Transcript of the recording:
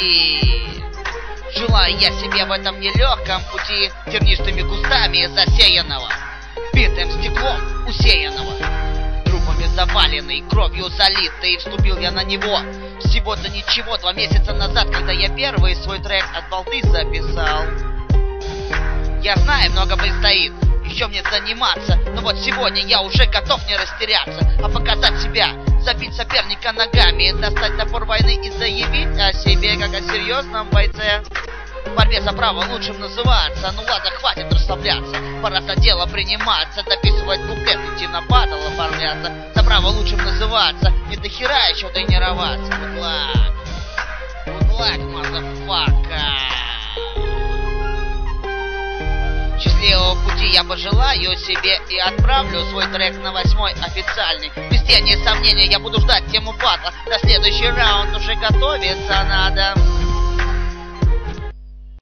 пути. Желаю я себе в этом нелегком пути тернистыми кустами засеянного, битым стеклом усеянного, трупами заваленный, кровью залитый. Вступил я на него всего-то ничего 2 месяца назад, когда я первый свой трек от балды записал. Я знаю, много предстоит еще мне заниматься, но вот сегодня я уже готов не растеряться, а показать себя, забить соперника ногами, достать топор войны и заявить о себе как о серьезном бойце. В борьбе за право лучшим называться. Ну ладно, хватит расслабляться, пора за дело приниматься, дописывать куплет, идти на батл, оформляться. За право лучшим называться, не до хера еще тренироваться. Good luck, motherfucker. Счастливого пути я пожелаю себе и отправлю свой трек на 8-й официальный. Без тени сомнения я буду ждать тему батла. На следующий раунд уже готовиться надо.